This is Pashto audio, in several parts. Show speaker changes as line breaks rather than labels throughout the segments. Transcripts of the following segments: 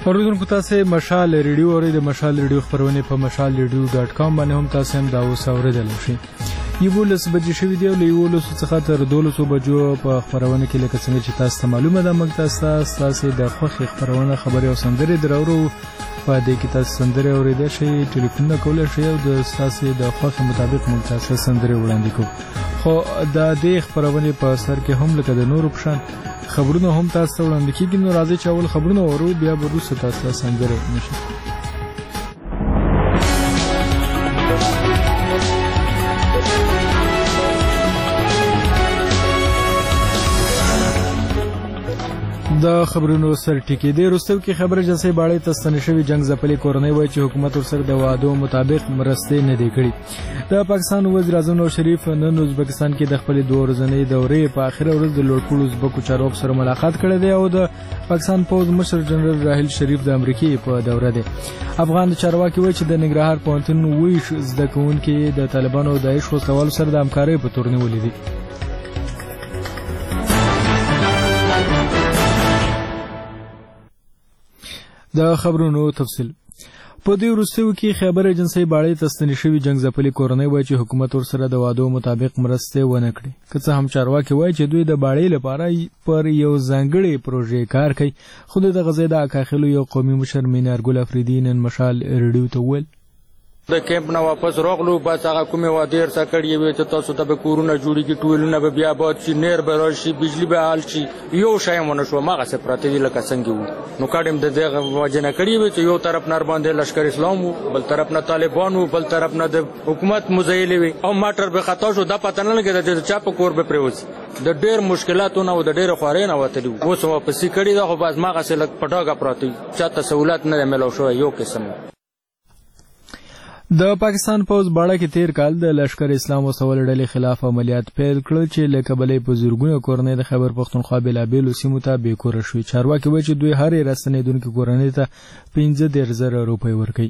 اوریدونکو تاسو مشال ریډیو اورئ د مشال ریډیو خبرونه په mashalradio.com باندې هم تاسو هم دا اوس اوریدلی شئ. 11 بجې شوې دی او له 11 څخه تر 12 بجو په خبرونه کې لکه څنګه چې تاسو ته معلومه ده موږ تاسو د خوښي خبرونه خبري او سندري درورو په دې کې تاسو سندري اوریدئ شئ، ټلیفون کولای شئ او د تاسو د خوښي مطابق موږ تاسو سندري وړاندې کوو. خو د دې خبرونه په سر کې هم لکه د نورو په شان خبرونه هم تاسو وړاندې کیږي. نو راځي چې اول خبرونه ورو بیا وروسته تاسو سندره نشي. د خبرونو سر ټکی دی رستو کې خبره جسې باړې تستنه شوی جنگ ځپلې کورنۍ وای چې حکومت ورسره د وعدو مطابق مرستې نه دی کړې. د پاکستان وزیر اعظم نواز شریف نن ازبکستان کې د خپل 2 ورځنۍ دورې په اخیره ورځ د لوړپوړو ازبکو چارواکو سره ملاقات کړی دی او د پاکستان پوز مشر جنرال راحیل شریف د امریکای په دوره دی. افغان چارواکي وای چې د ننګرهار پوهنتون ویش زده کوونکي د طالبانو او داعش وسوال سره د همکارۍ په تور نیولې دي. د خبرونو تفصیل په دې وروستیو کې خبر ایجنسی باړې تستنې شوی جنگ ځپلې کورنۍ وای چې حکومت ورسره د وعدو مطابق مرستې ونه کړې. که څه هم چارواکي وای چې دوی د باړې لپاره پر یو ځانګړي پروژې کار کوي. خو د غزې د اکاخلو یو قومي مشر مینارګل افریدي نن مشال ریډیو ته وویل
د کیمپ نه واپس راغلو بس هغه کومه وادر سکړی وي چې تاسو ته به کورونه جوړیږي ټولونه به بیا باد شي نیر به راشي بجلی به حل شي یو شای مونږ شو ماغه څه پراته دي لکه څنګه وو. نو کاډم د دغه وجنه کړی وي چې یو طرف نار باندې لشکر اسلام وو بل طرف نه طالبان وو بل طرف نه د حکومت مزایل وي او ماټر به خطا شو د پته نه لګیږي چې چا په کور به پریوز د ډېر مشکلاتونه او د ډېر خوارې نه وتلی اوس واپس کړی دا خو باز ماغه څه لک پټاګه پراته چاته سہولت نه ملو شو یو قسم.
د پاکستان پوز باړه کې تیر کال د لشکر اسلام وسول ډلې خلاف عملیات پیل کړل چې له کبلې په زورګونو کورنۍ د خیبر پختونخوا بېلابېلو سیمو ته بېکوره شوې. چارواکي وایي چې دوی هرې راستنېدونکې کورنۍ ته 15,000 روپۍ ورکوي.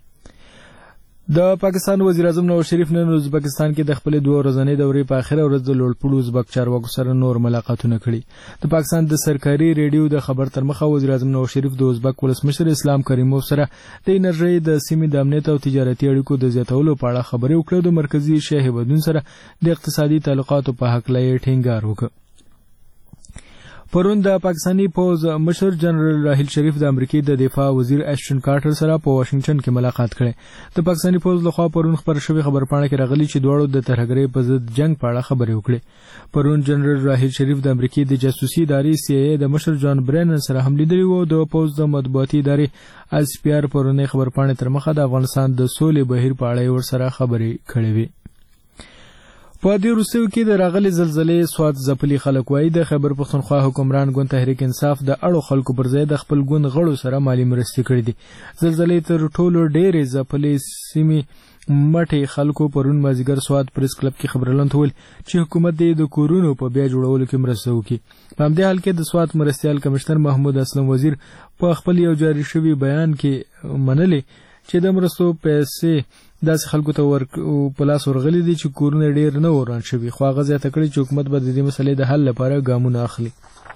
د پاکستان وزیر اعظم نواز شریف نن ازبکستان کې د خپل 2 ورځنۍ دورې په اخیره ورځ د لوړپوړو ازبک چارواکو سره نور ملاقاتونه کړي. د پاکستان د سرکاري ریډیو د خبر تر مخه وزیر اعظم نواز شریف د ازبک ولسمشر اسلام کریموف سره د انرژي د سیمې د امنیت او تجارتي اړیکو د زیاتولو په اړه خبرې وکړې. د مرکزی شاه هیوادون سره د اقتصادي تعلقاتو په حق لې ټینګار وکړ. پرون د پاکستانی پوز مشر جنرال راحیل شریف د امریکای د دفاع وزیر اشټن کارټر سره په واشنگټن کې ملاقات کړې. د پاکستانی پوز لخوا پرون خبر شوی خبرپاڼه کې راغلی چې دواړو د ترهګرۍ په ضد جنگ په اړه خبرې وکړې. پرون جنرال راحیل شریف د امریکای د جاسوسي ادارې CIA د مشر جان برینن سره هم لیدلی و. د پوز د مطبوعاتي ادارې ISPR پرونی خبرپاڼه تر مخه د افغانستان د سولې بهیر په اړه ورسره خبرې کړې وې. په دې وروستیو کې د راغلي زلزلې سواد ځپلي خلک وایي د خیبر پختونخوا حکمران ګوند تحریک انصاف د اړو خلکو پر ځای د خپل ګوند غړو سره مالی مرستې کړې دي. زلزلې تر ټولو ډېرې ځپلې سیمې مټې خلکو پرون مازیګر سواد پریس کلب کې خبرلند وویل چې حکومت د کورونو په بیا جوړولو کې مرسته وکړي. په همدې حال کې د سواد مرستیال کمشنر محمود اسلم وزیر په خپل یو جاري شوي بیان کې منلې چې د مرستو پیسې داسې خلکو ته په لاس ورغلي دي چې کورونه ډېر نه وران شوي. خو هغه زیاته کړې چې حکومت به د دې مسلې د حل لپاره ګامونه اخلي.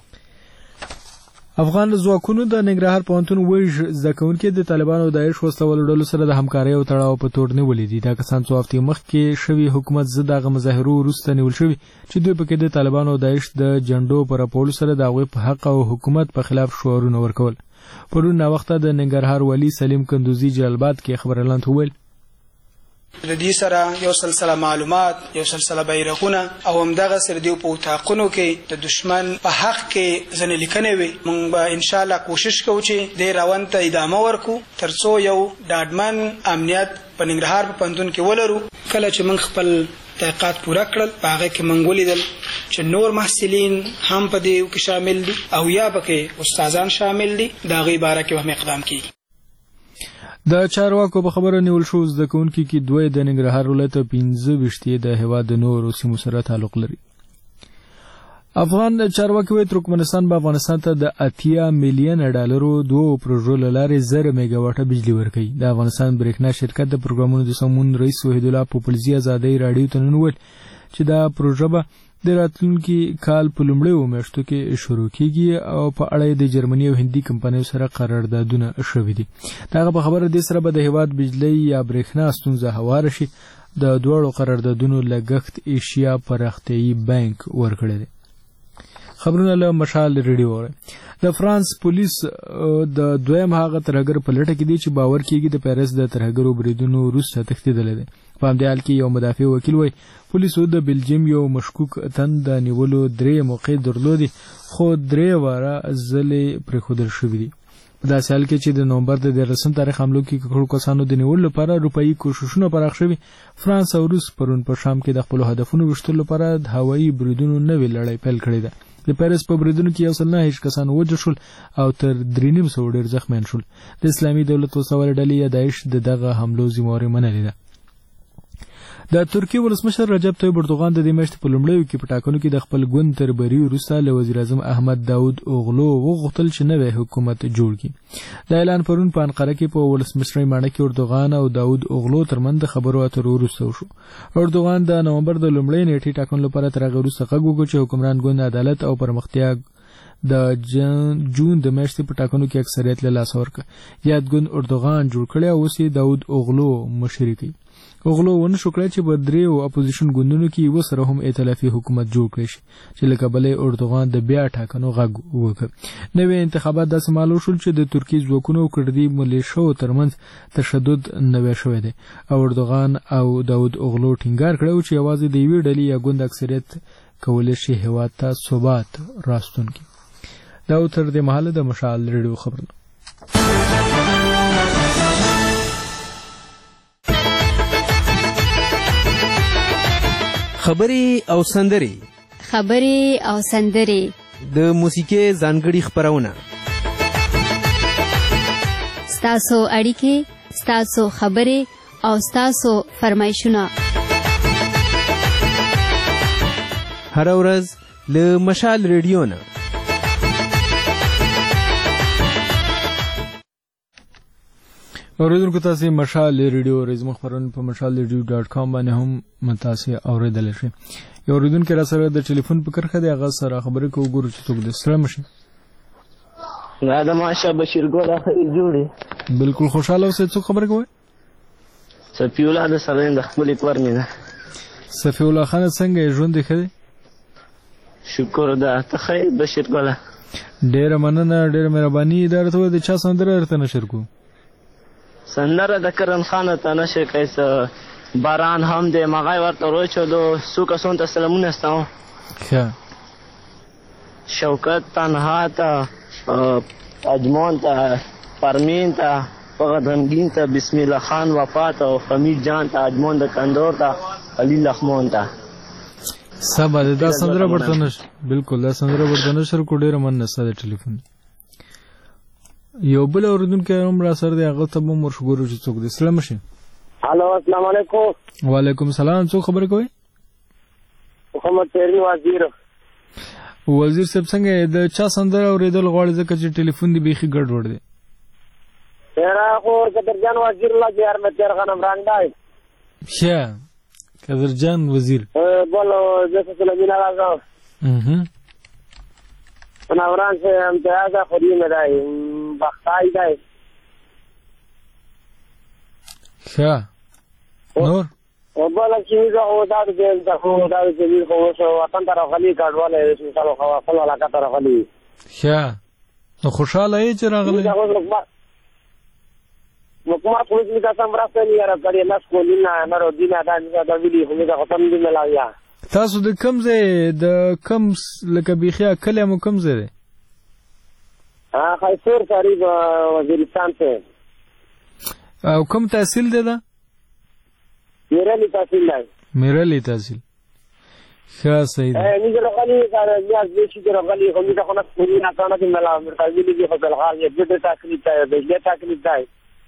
افغان ځواکونو د ننګرهار پوهنتون ویش زده کوونکي د طالبانو او داعش وسلوالو ډلو سره د همکارۍ او تړاو په تور نیولې دي. دا کسان څو هفتې مخکې شوي حکومت ضد هغه مظاهرو وروسته نیول شوي چې دوی پکې د طالبانو او داعش د جنډو په راپولو سره د هغوی په حق او حکومت په خلاف شعارونه ورکول. پرون ناوخته د ننګرهار والي سلیم کندوزي جلالباد کې خبرلند وویل
د دې سره یو سلسله معلومات یو سلسله بیرغونه او همدغه سره دی په تاقونو کې د دشمن په حق کې ځنې لیکنې وي. موږ به ان شاء الله کوشش کوو چې د روان ته ادامه ورکو ترڅو یو ډاډمن امنیت په ننګرهار په پوهنتون کې ولرو. کله چې موږ خپل تحقیقات پوره کړل په هغه کې موږ ولیدل چې نور محصلین هم په دې کې شامل دي او یا پکې استادان شامل دي. دا غي باره کې هم اقدام کیږي.
د چارواکو په خبره نیول شو زده کوونکي کې دوی د ننګرهار ولایت 15 د هیواد د نورو سیمو سره تعلق لري. افغان چارواکي وایي ترکمنستان به افغانستان ته د 80 میلیون ډالرو 2 پروژو له لارې 1000 میگا واټه بجلی ورکوي. د افغانستان برېښنا شرکت د پروګرامونو د سمون رئیس وحید الله پوپلزي ازادۍ راډیو ته نن وویل چې دا پروژه به د راتلونکي کال په لومړیو میاشتو کې شروع کیږي او په اړه د جرمني او هندي کمپنیو سره قراردادونه شوي دي. دغه په خبره د سره به د هیواد بجلی یا برېښنا ستونزه هواره شي. د دوړو قراردادونو لګښت ایشیا پراختیایي بانک ورکړی دی. خبرونه له مشال ریډیو وره. د فرانس پولیس د دویم هغه ترهګر په لټه کې دی چې باور کیږي د پیرس د ترهګرو بریدونو وروسته تښتېدلی دی. په همدې حال کې یو مدافع وکیل وایي پولیسو د بلجیم یو مشکوک تن د نیولو 3 موقع درلودي خو 3 واره ځلې پرېښودل شوي دي. په داسې حال کې چې د نومبر د 13 تاریخ حملو کې ککړو کسانو د نیولو لپاره روپایي کوښښونه پراخ شوي، فرانس او روس پرون په شام کې د خپلو هدفونو ویشتلو لپاره د هوایي بریدونو نوې لړۍ پیل کړې ده. د پیرس په بریدونو کې 109 کسان وژل شول او تر 300 ډېر زخمیان شول. د اسلامي دولت وسوال ډلې یا داعش دغه حملو ذمہواري منلې ده. د ترکیې ولسمشر رجب طیب اردوغان د دې میاشتې په لومړیو کې په ټاکنو کې د خپل ګوند تر بری وروسته له وزیر اعظم احمد داود اوغلو وغوښتل چې نوی حکومت جوړ کړي. د اعلان پرون په انقره کې په ولسمشرۍ ماڼۍ کې اردوغان او داود اوغلو ترمنځ د خبرو اترو وروسته وشو. اردوغان د نومبر د لومړۍ نیټې ټاکنو لپاره تر هغه وروسته غږ وکړ چې حکمران ګوند عدالت او پرمختیا د جون د میاشتې په ټاکنو کې اکثریت له لاسه ورکړ. یاد ګوند اردوغان جوړ کړی او اوس یې داود اوغلو مشري کوي. اوغلو ونه شو کړی چې په 3 اپوزیشن ګوندونو کې یو سره هم ائتلافي حکومت جوړ کړي شي چې له کبله اردوغان د بیا ټاکنو غږ وکړ. نوې انتخابات داسې معلوم شول چې د ترکیې ځواکونو او کردي ملیشو ترمنځ تشدد نوې شوی دی او اردوغان او داود اوغلو ټینګار کړی چې یوازې د یوې ډلې یا ګوند اکثریت کولی شي هېواد ته ثبات راستون کړي. دا تر دې مهاله د مشال ریډیو خبرونه.
خبري او سندري د موسیقي ځانګړي خبرونه،
ستاسو اړیکې، ستاسو خبرې او ستاسو فرمایشونه
هر ورځ له مشال ریډیو نه.
اوریدونکو تاسو مشال ریډیو رزم خبرونه په mashalradio.com باندې هم تاسو اوریدل شئ. یو اوریدونکو را سره د ټلیفون په کرخه دی، هغه سره خبرې کوو ګورو چې څوک د سلام شي.
دا د ماشه بشیر ګل اخر جوړي
بالکل خوشاله اوسئ. څوک خبرې کوي؟
صفی الله د سره د خپل کور نه.
صفی الله خان څنګه ژوند دی؟ خیر
شکر ده. ته خیر بشیر ګل؟
ډېر مننه، ډېر مهرباني. درته د چا سندره درته نشر کو؟
سندره د کرن خان ته نشه کیسه باران هم د مغای ورته روچلو سو کسون ته سلامونه ستاو.
ښه
شوکت تنها ته اجمان ته پرمین ته غمگین ته بسم الله خان وفا ته او حمید جان ته اجمان د کندور ته علي لخمون ته
سبا دا سندره ورته نشر. بالکل دا سندره ورته نشر کو. ډېر مننه ستاسو ټلیفون. یو بل اوریدونکو هم را سره دی، هغه ته به مرشګورو چې څوک دی. سلام شي.
الو السلام علیکم.
وعلیکم السلام. څوک خبرې کوي؟
محمد تیری وزیر.
وزیر صاحب څنګه د چا سندره اوریدل غواړي ځکه چې ټلیفون دی بیخي ګډوډ دی؟
یاره خو قدرجان وزیر الله جار مې تیر غنم رنگ دی.
ښه قدرجان وزیر
بولو جیسے سلامین آغازو منوران سے امتیاز خوری میں دائی بختائی دائی.
ښه نور
بولا چیزا خو دادو جیلتا خو دادو جلیل خو شو وطن طرف خلی کارواله مثالو خوافل علاقه طرف خلی.
ښه نو خوشحاله یې چې راغلی؟
حکومت خو دې تاسو مرسته نه یاره کړې لاس کولینا نارو دینا دا ویلي خو دې ختم دي ملاویا.
تاسو د کوم ځای د کوم لکه بیخیا کله مو کوم ځای دی؟
خیسور قریب وزیرستان سے.
او کوم تحصیل دی دا؟
میرلی تحصیل دی.
میرلی تحصیل. ښه صحیح دی.
نیزه رغلی نیاز دیشی دی رغلی خو میده خونه کولینا کانا دی ملا مرتازیلی دی خو بلغال یه بیده تاکلیب دی بیجلی تاکلیب دی.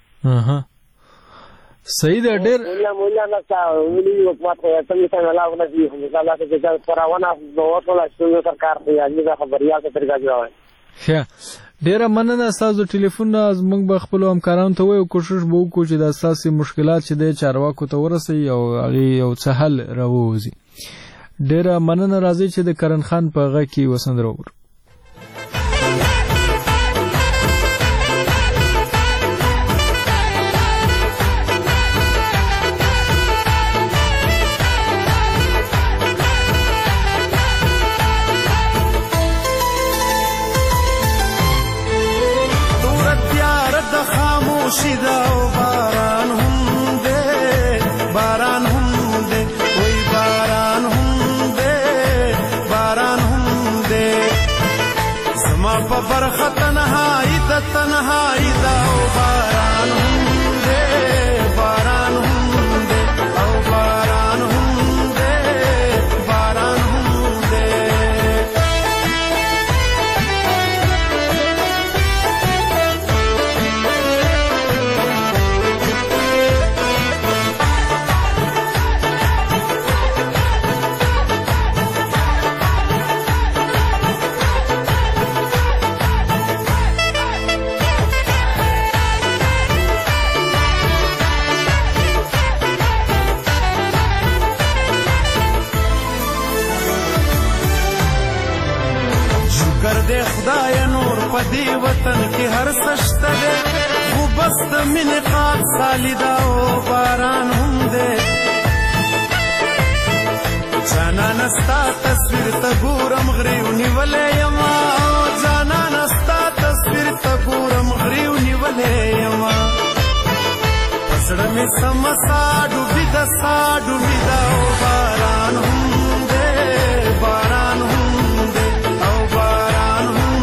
صحیح ده. ډېر
مولا نشته ویلي حکومت خو څنګه څنګه لا ونشي خو مثلا چې پراونه وټوله شنو سرکار دی یعنی خبريال ته طریقه جوړه.
ښه ډېر مننه تاسو ټلیفون موږ به خپل همکارانو ته وایو کوشش به وکړو چې د اساسي مشکلات چې د چارواکو ته ورسي او هغه یو څه حل راووځي. ډیره مننه راځي چې د کرن خان په غږ کې وسندره وګورو.
شیدا او باران هم دے باران هم دے وای باران هم دے باران هم دے زما په برخه تنهایی دا او باران هم دے باران هم دے او باران هم دے باران هم دے دے خدای نور پدی وطن کی هر سشته دے خو بس د مینې قات خالدا او باران هم دے جانان ستا تصویر ته ګورم غریو نیولې یما جانان ستا تصویر ته ګورم غریو نیولې یما پسړه می سمسا ډوبی د سا ډوبی دا او باران هم دے باران هم دے او باران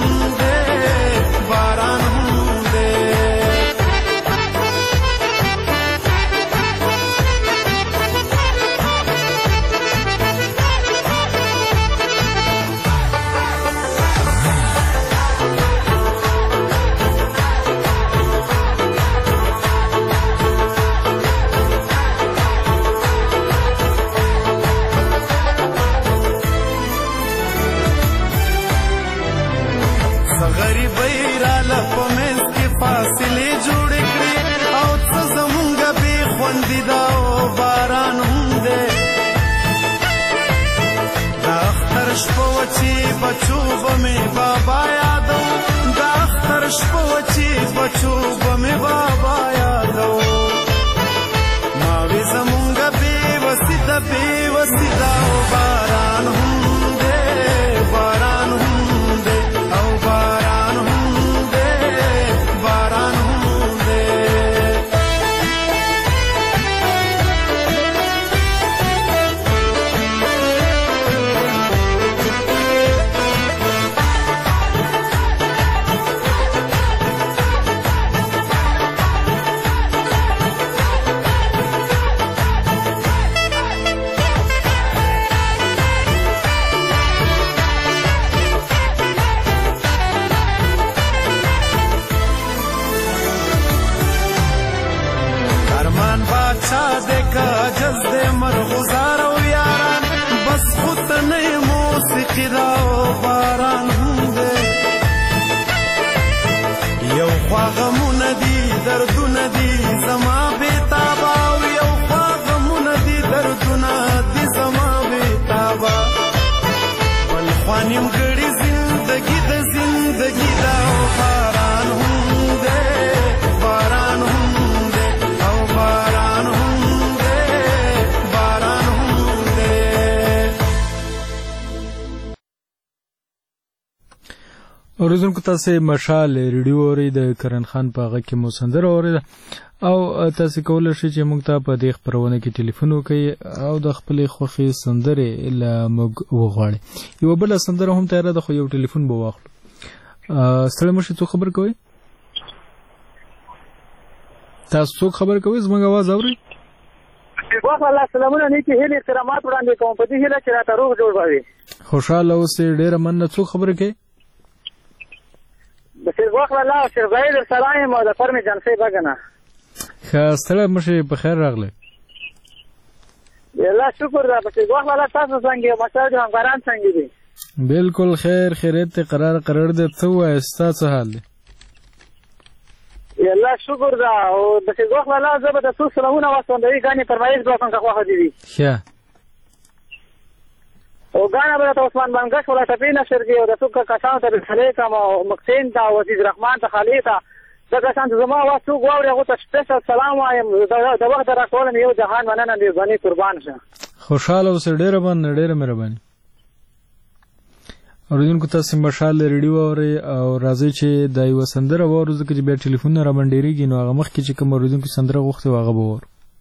فاصله جوړ کړی او څه زمونږ به خوندې دا او باران هم دے دا اختر شپه وچی بچو بمې بابا یادو دا اختر شپه وچی بچو بمې بابا یادو ما وی زمونږ به وسیدا او باران هم دے باران هم دے او باران هم جز دے مرغزار و یاران بس خود نئی موسیقی دا و باران هم دے یو خواغمون دی دردون دی زما بیتابا و یو خواغمون دی دردون دی زما بیتابا بلخوانیم گڑی زندگی دا و باران هم دے باران هم دے او باران هم
اوریدونکو تاسو مشال ریډیو اوري د کرن خان په غږ کې مو سندره اوري او تاسو کولای شئ چې موږ ته په دې خبرونه کې ټلیفون وکړئ او د خپل خوخي سندره له موږ وغواړئ. یو بل سندره هم تیار ده خو یو ټلیفون به واخلو. ستړي مشه څه خبر کوي؟ تاسو خبر کوي زموږ आवाज اوري؟
واخ الله سلامونه نیکی هلي احترامات وړاندې کوم په دې هله چې راته روغ جوړ وي.
خوشاله اوسې ډېر مننه. څو خبر کوي؟
بس واخ الله شیخ زاید سلام او د فرمی جنسي بغنه.
ستړي مشه په خیر راغله.
الله شکر دا بس واخ الله تاسو څنګه مساج همکاران څنګه دي؟
بالکل خیر خیریت قرار ده. څه وایي ستاسو حال دی؟
الله شکر دا او بس واخ الله زبر تاسو سلامونه واسطه دی غاني فرمایش دوه څنګه خو دي.
ښه
او ګانا به عثمان بنګش ولا ټپی نشر کې او د څوک کسانو ته خلیقه او مقصین ته او عزیز رحمان ته خلیقه دا کسان زما واسو غواړي هغه ته سپیشل سلام وایم د وخت راکولم یو جهان مننه دی غني قربان شه
خوشاله اوسه ډیره باندې ډیره مهرباني اوریدونکو تاسو مشال ریډیو او راځي چې د یو سندره وورو ځکه چې بیا ټلیفون را باندېریږي نو هغه مخ کې چې کوم اوریدونکو سندره غوښته واغه وور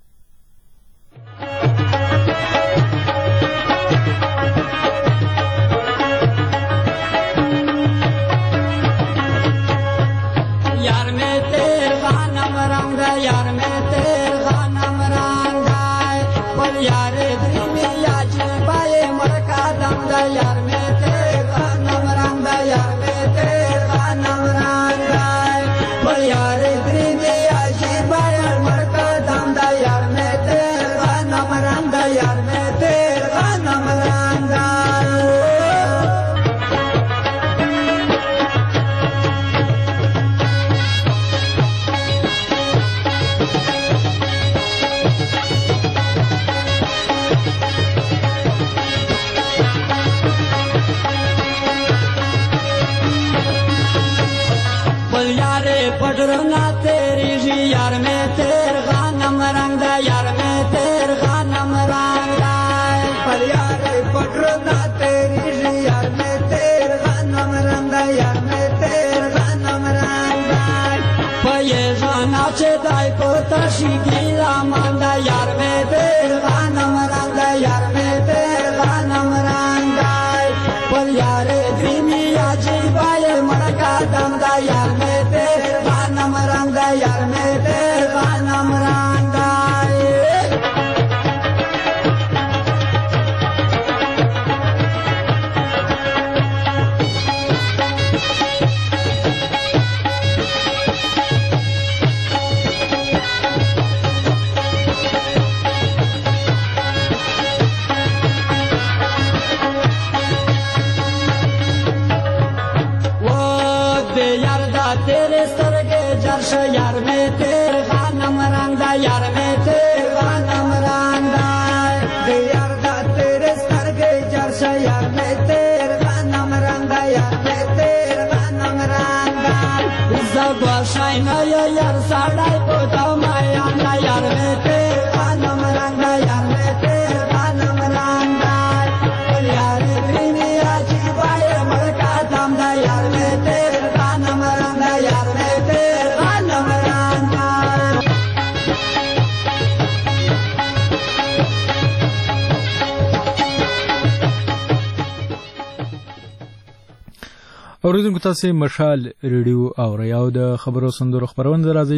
اوریدونکو تاسو مشال ریډیو اورئ او د خبرو سندرو خبرونه راځي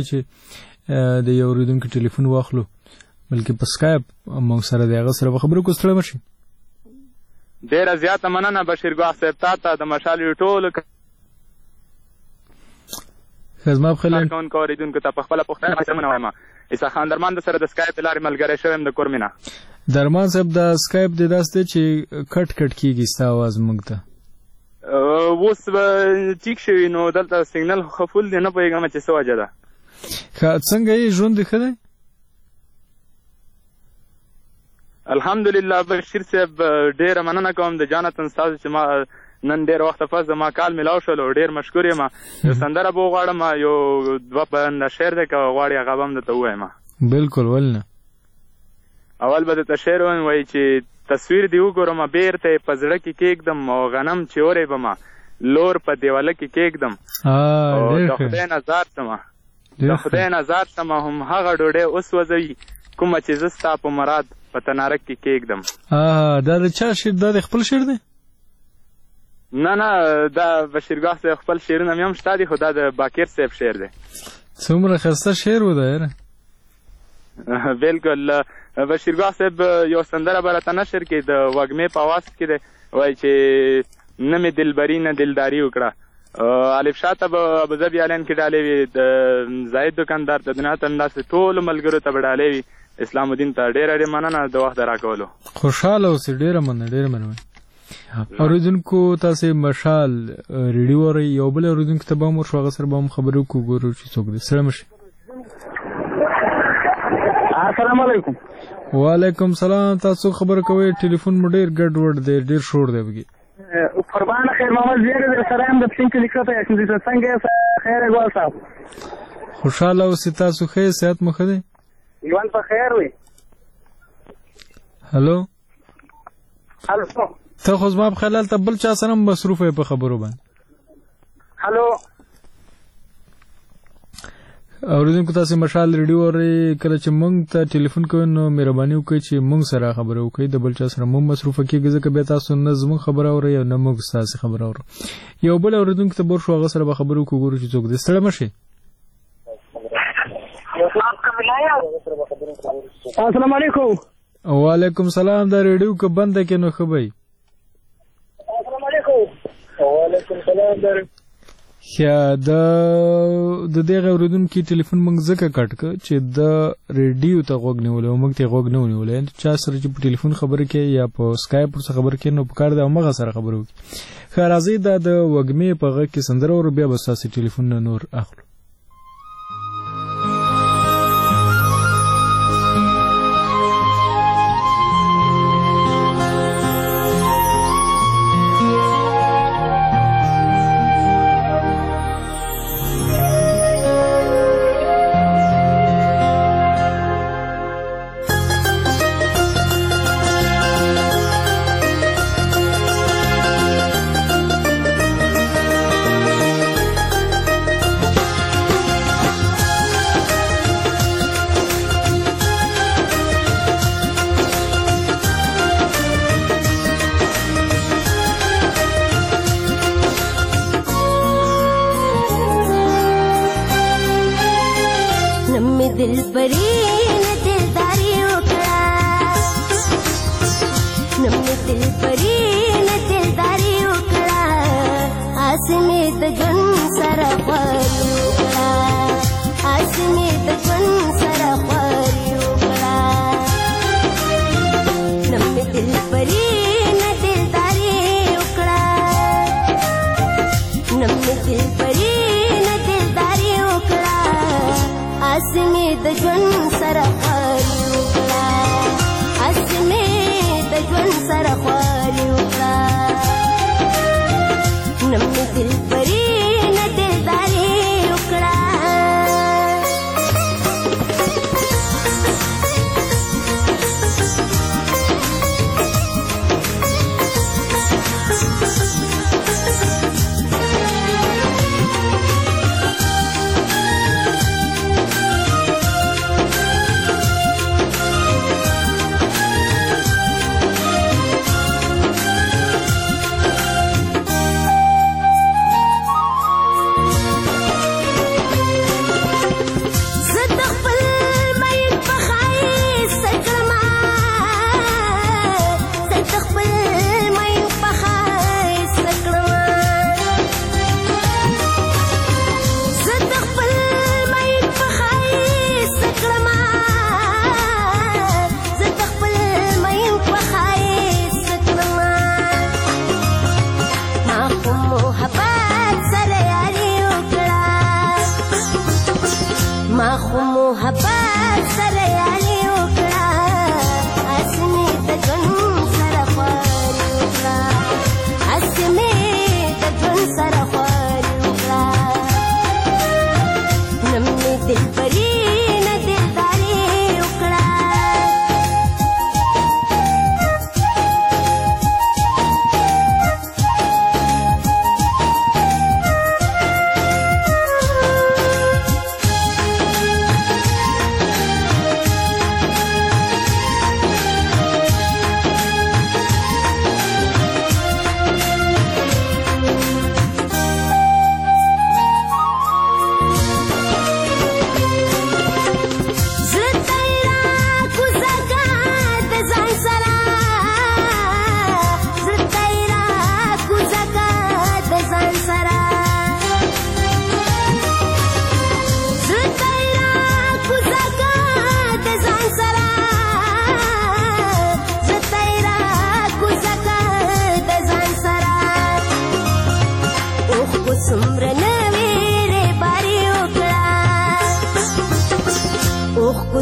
چې د یو اوریدونکو ټلیفون واخلو بلکې په سکایپ موږ سره د هغه سره خبرو کوستړی مشي
ډیره زیاته مننه بشیر ګاه صاحب ته د مشال ټول
خدمت خلک
کون کو اوریدونکو ته په خپل پښتنه سمونه وایم عیسی خان درمان د سره د سکایپ لارې ملګری شوم د کورمینا
درمان صاحب د سکایپ د داسته چې کټ کټ کیږي ستا आवाज موږ ته
اوس ټیک شوی نو دلته سیګنل خفول دی نه پوهېږم چې څه وجه ده
څنګه یې ژوند ښه دی
الحمدلله بشیر صاحب ډېره مننه کوم د جانتن ستاسو چې ما نن ډېر وخته پس زما کال میلاو شول او ډېر مشکور یم یو سندره به وغواړم یو دوه بنده شعر دی که غواړې هغه به هم درته ووایم
بلکل ولنه
اول به درته شعر ووایم وایي چې تصویر دی وګورم بیرته په زړه کې کېږدم او غنم چې اورې به ما لور په دیواله کې کېږدم او د خدای نظار تمه د خدای نظار تمه هم هغه ډوډۍ اوس وځوي کومه چې زه ستا په مراد په تنارک کې کېږدم
دا د چا شعر دا د خپل شعر دی
نه دا بشیرګاه صاحب خپل شعرونه مې هم شته دي خو دا د باکر صاحب شعر دی
څومره ښایسته شعر و دا یاره
بلکل بشیرګاه صاحب یو سندره به راته نشر کړي د وږمې په اواز کې دی وایي چې نه مې دلبري نه دلداري وکړه الف شاه ته به ابوظبي آلین کې ډالې وي د زاهد دکاندار ته دنیا ته همداسې ټولو ملګرو ته به ډالې وي اسلام الدین ته ډېره مننه د وخت د راکولو
خوشحاله اوسئ ډېره مننه اوریدونکو تاسو مشال ریډیو اورئ یو بل اوریدونکو ته به هم ورشو هغه سره به هم خبرې وکړو ګورو چې څوک دی سلام شي
السلام علیکم.
وعلیکم سلام. تاسو خبر کوئ ټلیفون مو ډیر ګډوډ دی, ډیر شور دی بګي.
قربان خیر محمد زیره در سره هم د پښین کې لیکته چې څنګه خیر ګوال صاحب.
خوشاله اوسئ, تاسو ښه صحت مو ښه دی؟
ژوند په خیر وي.
هلو
هلو,
ته خو زما په خیال ته بل چا سره مصروف یې په خبرو باندې.
هلو
اوریدونکو, تاسو مشال ریډیو اورئ. کله چې مونږ ته ټلیفون کوئ نو مهرباني وکړئ چې مونږ سره خبرې وکړئ, د بل چا سره مونږ مصروفه کېږي, ځکه بیا تاسو نه زموږ خبره اورئ او نه موږ ستاسې خبره اورو. یو بل اوریدونکو ته بور شو, هغه سره به خبرې وکړو, ګورو چې څوک دی. ستړی مه شئ.
السلام علیکم.
وعلیکم سلام. دا ریډیو که بنده کې نو ښه به وي.
السلام علیکم. وعلیکم سلام.
د دغه اوریدونکي ټلیفون موږ ځکه کټ کړ چې د ریډیو ته غوږ نیولی او موږ ته غوږ نه ونیولی. چا سره چې په ټلیفون خبرې کوي یا په سکایپ ورسره خبرې کوي نو پکار دی همغه سره خبرې وکړي. ښه راځئ, دا د وږمې په غږ کې سندره اورو, بیا به ستاسې ټلیفون نه نور اخلو.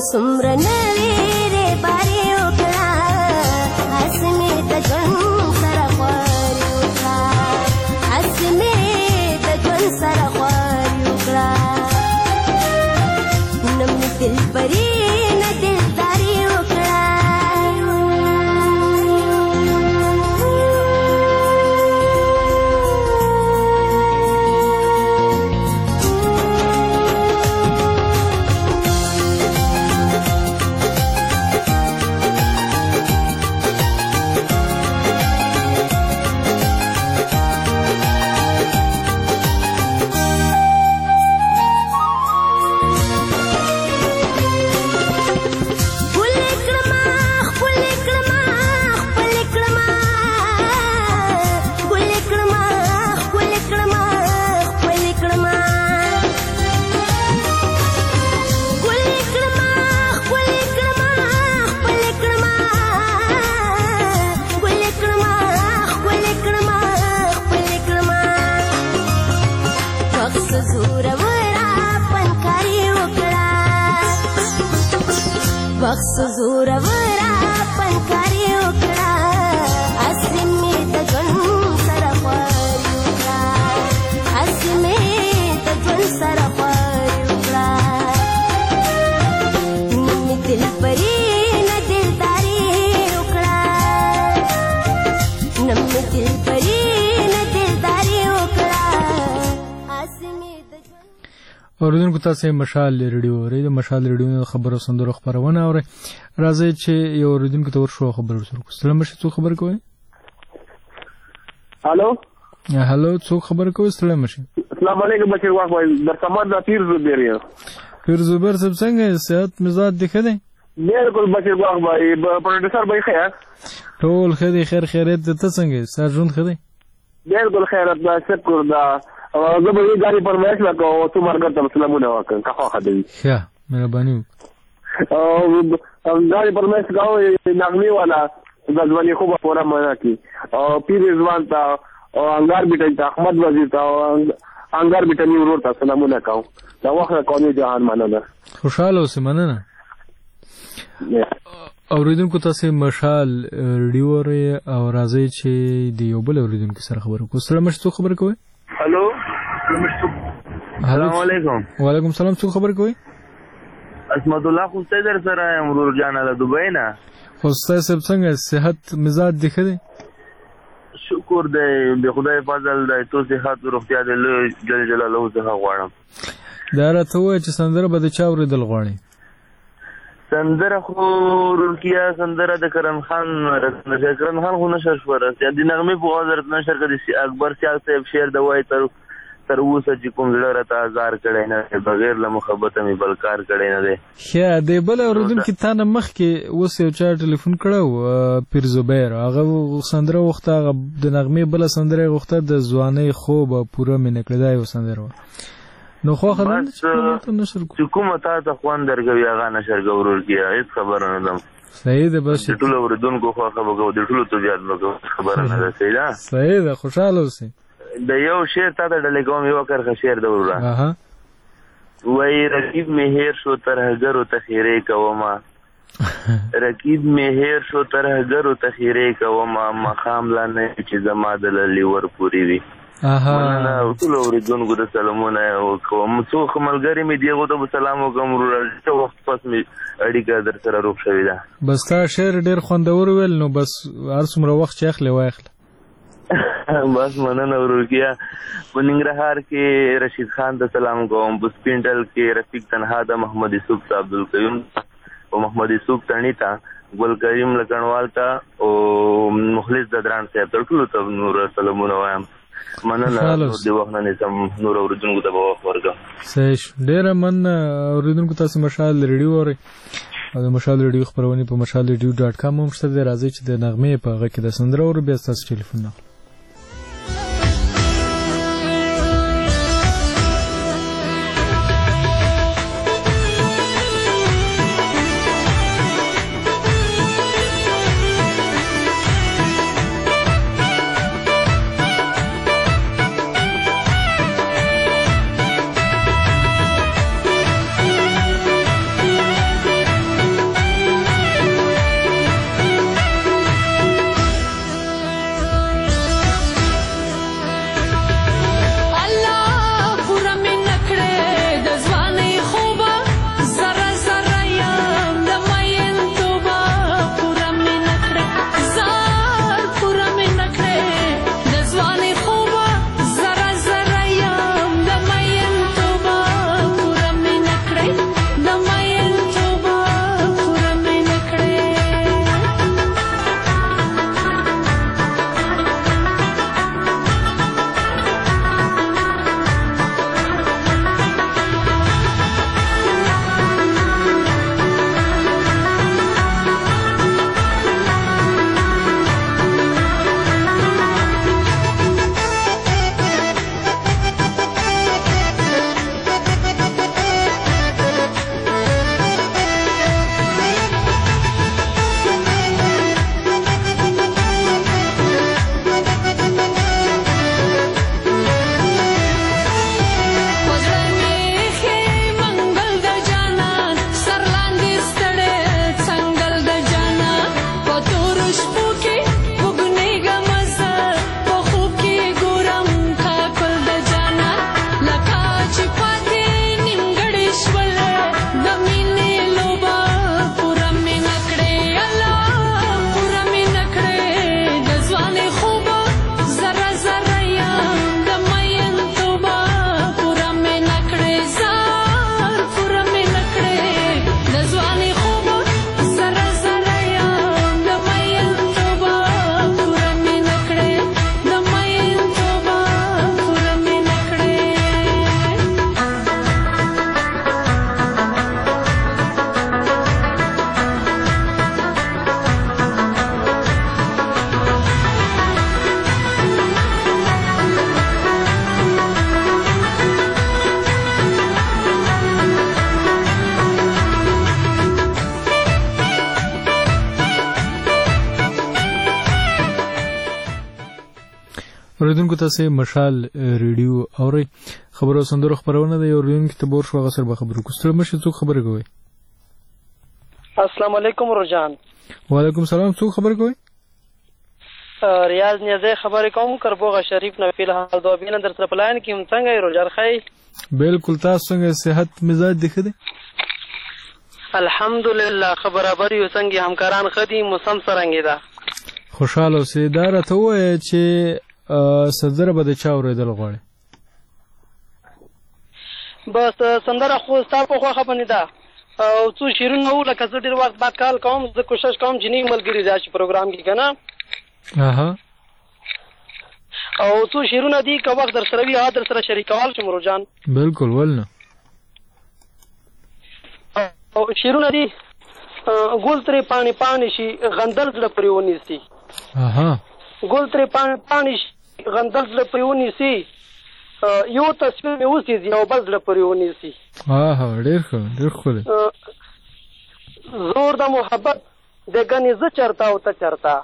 سمره نویرې بارې وکړه هسې مې د ژوند سره خواري وکړه هسې مې د ژوند سره خواري وکړه نه مې دلبري نه دلداري وکړه بخص زورورا پنکاری وکړه هسې مې د ژوند سره خواري وکړه هسې مې د ژوند سره خواري وکړه نه مې دلبري نه دلداري وکړه نه مې دلبري نه دلداري وکړه هسې مې د ژوند
اوریدونکو تاسو مشال ریډیو اورئ د مشال ریډیو خبرو سندرو خبرونه اورئ راځي چې یو اوریدونکو ته ورشو خبر ورسره کوم سلام شه څو خبر کوي
هالو
څو خبر کوي سلام شه
السلام علیکم بچی واخ وای در سماد د پیر زبیر یو
پیر زبیر سب څنګه صحت مزاج دخه دی
بالکل بچی واخ وای پروډوسر به خیر
ټول خیر خیریت ته څنګه سرجون خدي
بالکل خیرت دا شکر دا زه به یې غاری پرمیش وکړو تو مرګ ته سلامونه وکړم کا خو خدای
ښه مهرباني
غاری پرمیش کاو نغمی والا غزوانی خوب پورا معنا کی پیر رضوان تا انګار بیٹن تا احمد وزیر تا انګار بیٹن ورور تا سلامونه کاو دا وخت قومي جهان مننه
خوشاله اوسه مننه اوریدونکو تاسو مشال ریډیو او راځي چې د یو بل اوریدونکو سره خبرو کو سره مشتو خبر کوي
هلو السلام علیکم
وعلیکم السلام څو خبر کوي
اسمت الله خو در سره امرور جان له دوبۍ نه
خو تاسو څنګه صحت مزاج دي خدي
شکر دی به خدای فضل دی تو صحت او روغتیا دې جل جلاله څخه غواړم
دا راته وای چې سندره به د چا اوریدل غواړي
سندره خو رکیا سندره د کرن خان خو نشر شو راځي د نغمه په حضرت نشر کړي اکبر سیال صاحب شعر د وای تر اوسه چې کوم زړه راته هزار کړي نه بغیر له محبت مې بلکار کړي نه دی
ښه دی بل اوریدونکو ته نه مخ کې اوس یو چا ټلیفون کړو پیر زبیر هغه سندره وخته د نغمه بل سندره وخته د ځواني خوب پوره مې نکړه دا یو سندره نو خو خدای
چې کومه تا ته خوان درګوي هغه نشر ګورور کیه هیڅ خبر نه ده
صحیح ده بس
ټول اوریدونکو خو خبرو د ټولو ته زیات خبر نه ده
صحیح ده خوشاله اوسئ
د یو شعر تا ته ډلې کوم یو کرخه شعر ده ورا وای رقیب مې هیر شو تر هزارو تخیره کوما رقیب مې هیر شو تر هزارو تخیره کوما مخام لا نه چې زما د لیور پوری وي مننه ټول اوریدونکو ته سلامونه کوم څو ملګری مې دیغه ته سلام وکم ورته وخت پس مې اړیکه در سره روښ شوې ده
بس تا شعر ډیر خوندور ویل نو بس هر څومره وخت چې اخلي واخله
بس مننه ورکیا په ننګرهار کې رشید خان ته سلام کوم په سپینډل کې رفیق تنها د محمد یوسف عبدالقیوم او محمد یوسف تڼي ته ګل کریم لکنوال ته او مخلص ددران صاحب ته ټول ته نور سلامونه وایم مننه د وخت نه سم نور اوریدونکو ته ورکړم
صحیح ډیر من اوریدونکو تاسو مشال ریډیو اورئ او د مشال ریډیو خبرونه په mashalradio.com هم شته راځي چې د نغمه په هغه کې د سندره اور بیا تاسو ټلیفون نه اوریدونکو تاسو مشال ریډیو اورئ. خبرو سندرو خبرونه د یو اوریدونکو ته بور شو غسر به خبرو کوستل مشه څوک خبره کوي.
السلام علیکم رجان.
وعلیکم السلام. څوک خبره کوي؟
ریاض نیازه خبرې کوم کربوغه شریف نه فی الحال دوه بین در سره پلان کې هم څنګه رجان خی؟
بالکل. تاسو څنګه صحت مزاج دی خدي؟
الحمدلله خبره بری څنګه همکاران خدي موسم سرنګي دا.
خوشاله اوسئ. دا راته وایي چې سندره به د چا اورېدل غواړي؟
بس سندره خو ستا په خوښه باندې ده او څو شعرونه وو لکه زه ډېر وخت بعد کال کوم زه کوشش کوم چې نیک ملګري راشي پروګرام کې که نه او څو شعرونه دي که وخت در سره وي هغه در سره شریکول شم روجان.
بالکل ولنه.
او شعرونه دي ګل ترې پاڼې پاڼې شي غندل زړه پرې ونیسي. ګل ترې پاڼې پاڼې شي غندل زړه پرې ونیسي یو تصویر مې وسیځي او بل زړه پرې ونیسي.
ډېر ښه ډېر ښکلی.
زور د محبت د ګنې زه چرته او ته چرته.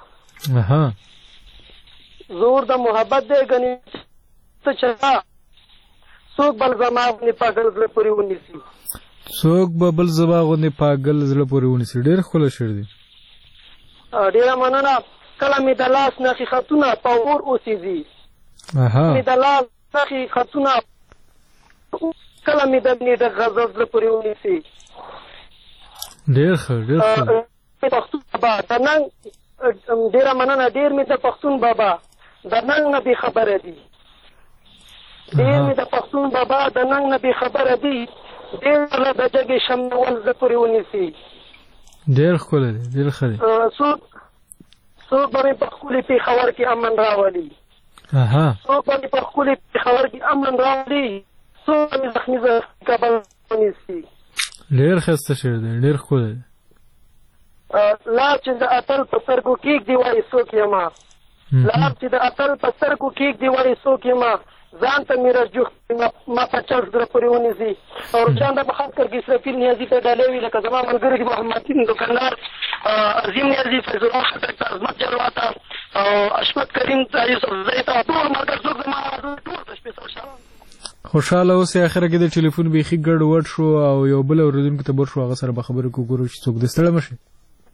زور د محبت د ګنې ته چرته څوک بل زما غوندې پاگل زړه پورې ونیسي.
څوک به بل زما غوندې پاگل زړه پورې ونیسي. ډېر ښکلی شعر دی.
ډېره مننه. کله مې د لاس نښې خطونه په اور اوسېږي. مې د لاس نښې خطونه کله مې د مینې د غزل زړه پورې ونیسي.
ډېر ښه ډېر ښه.
پښتون بابا د ننګ ډېره مننه. ډېر مې د پښتون بابا د ننګ نه بې خبره دي. ډېر مې د پښتون بابا د ننګ نه بې خبره دي. ډېر له د جګې شمول زړه پورې ونیسي.
ډېر ښکلی دی. ډېر ښه دی. څوک
به مې په ښکلي پېښور کې امن راولي. څوک به مې په ښکلي پېښور کې امن راولي. څوک به مې زخمي کابل ونیسي.
ډېر ښایسته شعر دی. ډېر ښکلی دی.
لار چې د اتل په سترګو کېږدي وایي څوک یمه. لار چې د اتل په سترګو کېږدي وایي څوک یمه. ځان ته مې رجوخ ما په چل زړه پورې ونیسي. او رجان دا په خاص کر کې اسرافیل نیازي ته ډالۍ وي لکه زما ملګري دي محمد دین دوکاندار عظیم نیازي فیض الله خټک ته عظمت جلوه ته او اشمت کریم ته یوسف زی ته ټول ملګر څوک زما ټول ته شپې خوشحاله
خوشحاله اوسئ. اخره کې د ټلیفون بیخي ګډوډ شو او یو بل اورېدونکي ته بور شو هغه سره به خبرې وګورو چې څوک دی. ستړی مه شئ.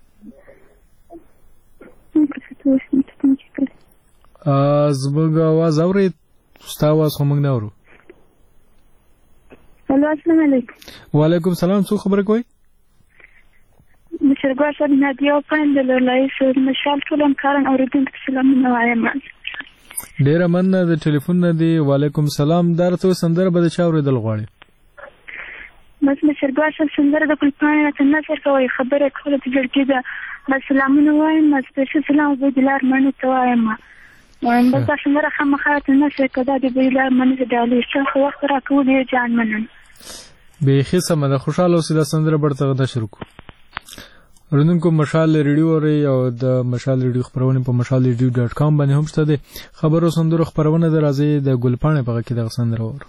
زموږ اواز اورئ؟ ستا اواز خو موږ نه اورو.
السلام علیکم.
وعلیکم السلام. څوک خبره کوئ؟
مشرګوار صاحب نادیه وپاند له لایف مشال ټول همکاران اورېدونکو ته سلامونه وایم.
ډېره مننه د ټلیفون نه دی. وعلیکم السلام. دا راته سندره به د چا اورېدل غواړي؟
بس مشرګوار صاحب سندره د ګلپاڼې راته نثر کوئ خبره کوله ته جړکې ده بس سلامونه وایم. سپېشل سلام عبیدالله ارماني ته وایم. بس دا سندره خامخا راته نثر که دا د عبیدالله ارماني د ډالۍ ښه وخت راکول یې جان مننه.
بیخي سمه ده. خوشحاله اوسئ. دا سندره بړته نشر کړو. اورېدونکو مشال ریډیو اورئ او د مشال ریډیو خپرونې په mashalradio.com باندې هم شته دی. خبرو سندرو خپرونه ده. راځئ د ګلپاڼې په غږ کې دغه سندره واورو.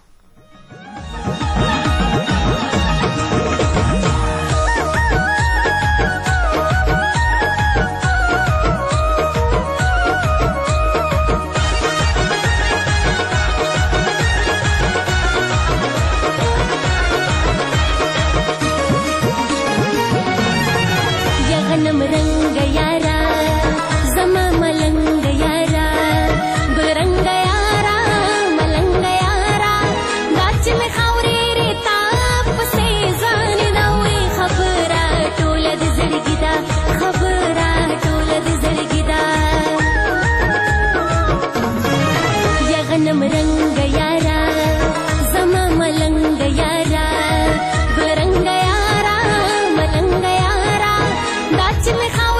me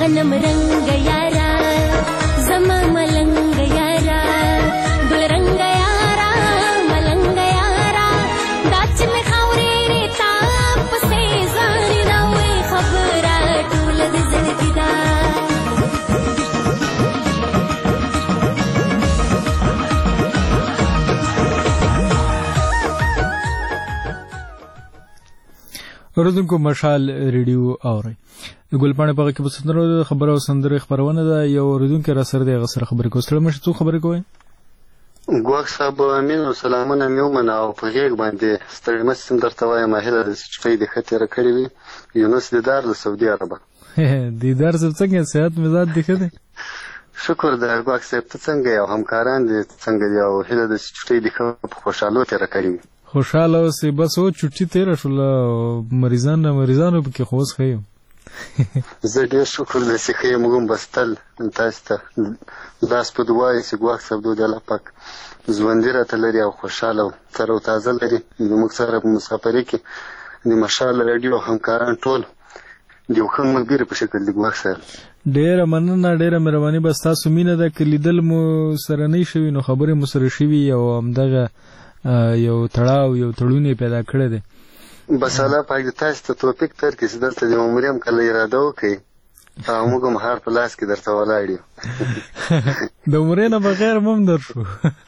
صنم رنگ یارا زما ملنګ یارا ګل رنگ یارا ملنګ یارا دا چې مې خاورې تا پسې ځانې دا وې خبره ټول د زړګي دا
اوریدونکو مشال ریډیو اوري د ګلپاڼې په کې بسندرو خبره او سندره خبرونه ده یو اوریدونکو را سره د غسر خبرې کوستل مشه تو خبرې کوي
ګواښ صاحب امین او سلامونه میومن او په غیږ باندې ستړي مستم درته وایم ماهله د چټي د خطر کړی وي یونس دیدار د سعودي عربه
دیدار څنګه صحت مزاج دي کړي
شکر د ګواښ صاحب ته څنګه یو همکاران دي څنګه یو هله د چټي د خوشاله تر کړی
خوشاله اوسې بس او چټي تیر شول مریضانو په کې خوښ خیم
زه ډېر شکر د سیخې موږ بستل تاسو ته لاس په دعای چې ګواښ صاحب د الله پاک ژوندي راته لري او خوشاله تر او تازه لري موږ سره په مسافرۍ کې د مشال رادیو همکاران ټول د یو ښه ملګري په شکل د ګواښ صاحب
ډېره مننه ډېره مهرباني بس تاسو مینه ده که لیدل مو سره نه شوي نو خبرې مو سره شوي او همدغه یو تړاو یو تړون پیدا کړی دی
بس الله پاک د تاسو ته توفیق درکړي چې دلته د عمریم کله اراده وکړي او موږ هم هار په لاس کې درته ولاړ یو
د عمرې نه بغیر مم در شو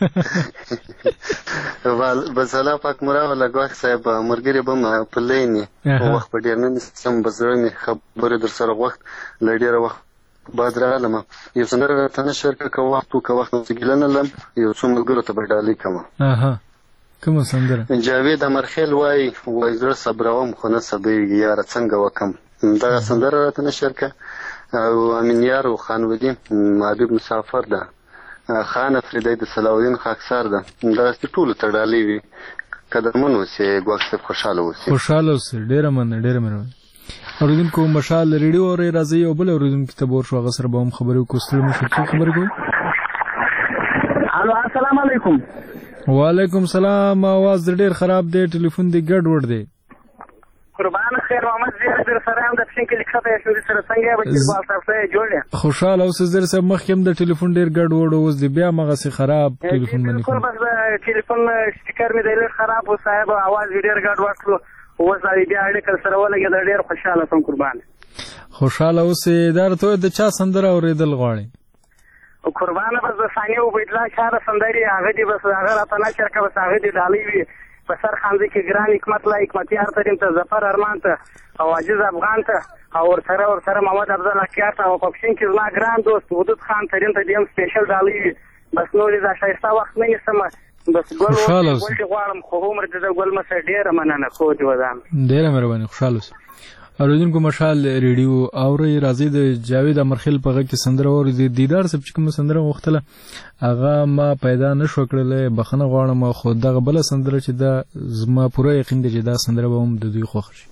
بس الله پاک مو راوله ګواښ صاحب ملګري به م په لینې په وخت په ډېر نه سم به زړه مې خبرې در سره وخت له ډېره وخت بعد راغلم یو سندره راته نه شرکه که وخت که وخت نو ګیله نه لم یو څو ملګرو ته به ډالۍ کومه
کومه سندره
جاوید امرخیل وایي زړه صبروم خو نه صبرېږي یاره څنګه وکم دغه سندره راته نه شرکه او امین یار او خانودي حبیب مسافر ده خان افریدی د صلاحالدین خاکسار ده دغسې ټولو ته ډالۍ وي قدرمن اوسې ګواښ صاحب خوشحاله اوسې
ډېره مننه ډېره مهرباني اوریدونکو مشال ریډیو اورئ راځئ یو بل اوریدونکي ته به ورشو هغه سره به هم خبرې وکړو ستړي مه شئ څوک خبرې کوئ
الو السلام علیکم
وعلیکم سلام आवाज ډېر خراب دی ټلیفون دی ګډ وډ دی
قربان خیر محمد زیر در سره هم د پښین کې لیکته شوري سره څنګه به چې بال تاسو جوړ
خوشاله اوسې زر سره مخکې هم د ټلیفون ډېر ګډ وډ اوس دی بیا مغه سي خراب ټلیفون باندې
بالکل بس ټلیفون سپیکر مې ډېر خراب و صاحب आवाज ډېر ګډ وډ اوس بیا اړیکه سره ولګي د ډېر خوشاله سم قربان
خوشاله اوسې درته د چا سندره اوریدل غواړي
قربانه بس د ثانیه عبیدالله شاه سندري هغه دی بس هغه راته نه چرکه بس هغه دی ډالۍ وي په سر خانځي کې ګران حکمت لا حکمتیار ترین ته ظفر ارمان ته او عزیز افغان ته او ورسره محمد افضل اکیار ته او په پښین کې زما ګران دوست حدود خان ترین ته دیم سپیشل ډالۍ وي بس نو دا شایسته وخت نه نیسم بس ګل غواړم خو عمر د ګل مسه ډېره مننه خو دې وزام
ډېره مهرباني خوشاله اوسئ اوریدونکو مشال ریډیو اورئ راځي د جاوید امرخیل په غږ کې سندره اورئ دیدار صاحب چې کومه سندره وختله هغه ما پیدا نشو کړلی بخښنه غواړم خو دغه بله سندره چې دا زما پوره یقین دی چې دا سندره به هم د دوی خوښ شي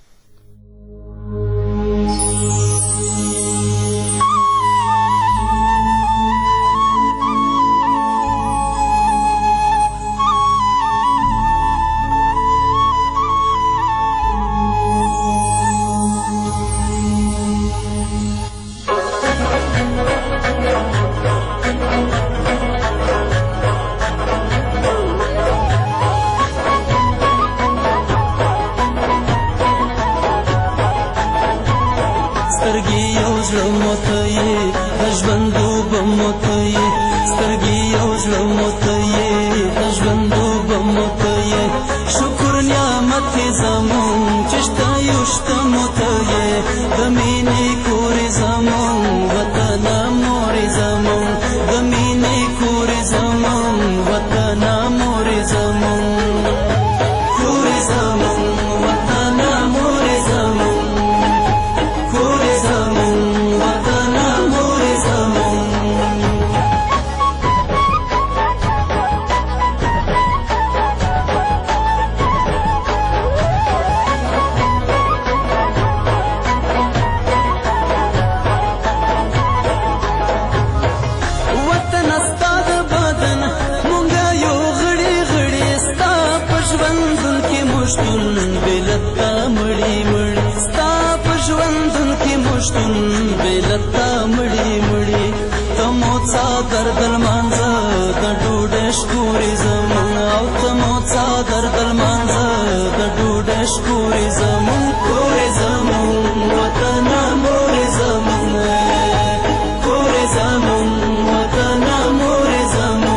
بیلتا مړی مړی تمو څادر دلمانځه د ډوډۍ شکورې زمون او تمو څادر دلمانځه د ډوډۍ شکورې زمون کورې زمون وطن مورې زمون کورې زمون وطن مورې زمون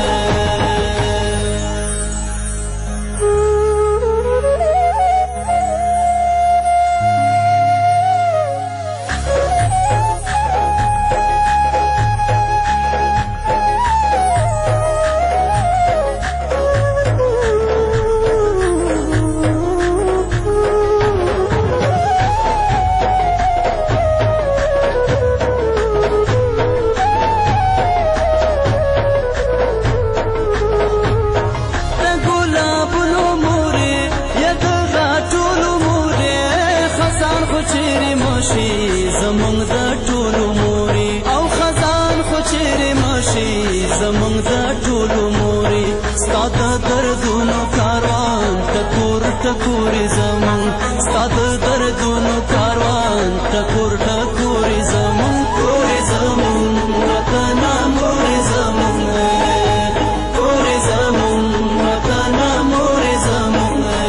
زمونږ د ټولو موري او خزان خو چیرې ماشي زمونږ د ټولو موري ستا د دردونو کاروان ټکور ټکورې زمونږ ستا د دردونو کاروان ټکور ټکورې زمونږ کورې زمونږ وطن مورې زمونږ کورې زمونږ وطن مورې زمونږ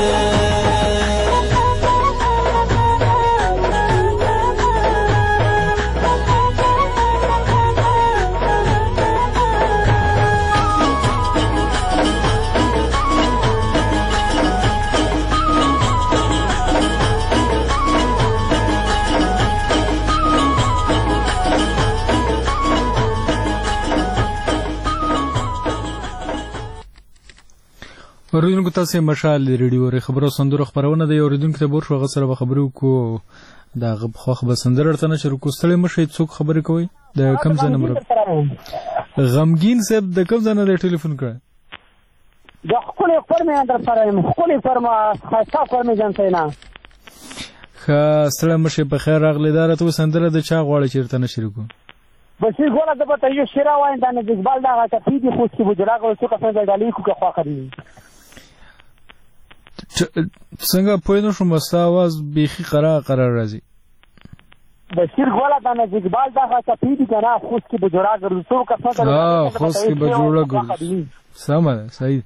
اوریدونکو تاسو مشال ریډیو ری خبرو سندره خبرونه د اوریدونکو ته بور شو غسر به خبرو کو دا خو خبر سندره ارته نشر کو ستړي مشه څوک خبرې کوي د کم ځای نمبر غمگین صاحب د کم ځای نه ټلیفون کړ
د خپل فرمه اندر سره خپل فرمه خاصه فرمه جان سینا
ستړي مشه په خیر راغلی دار ته سندره د چا غواړي چیرته نشر کو
بس ګوره د پته یو شیرا وای د نه جګبال دا غته پیډي خو چې بجراغ څه کفن د ډالۍ کو خوا خري
څنګه پوینو شو مستا आवाज بيخي قرار راځي
بشیر ګوره د نه جګبال دا غته پیډي کنه خو چې بجراغ څه کفن د
خو چې بجراغ سمه صحیح